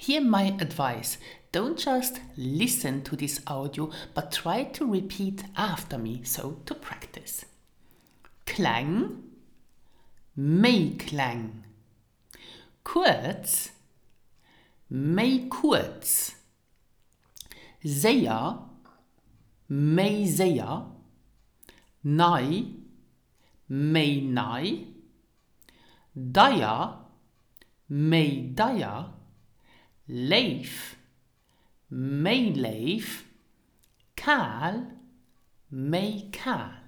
Hear my advice. Don't just listen to this audio, but try to repeat after me, so to practice. Klang, Meiklang. Kurz, mei kurz. Sehr, mei sehr. Nei, mei nei. Daya, mei daya. Leif, mei leif. Kaal, mei kaal.